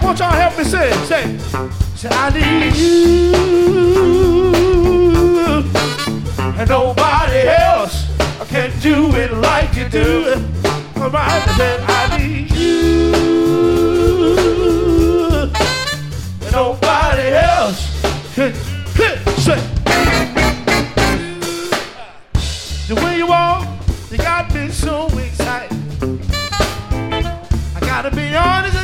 want y'all to help me say it. Say, I need you, and nobody else can do it like you do. Come on, I said, I need you, and nobody else can say. The way you walk, you got me so excited. I gotta be honest.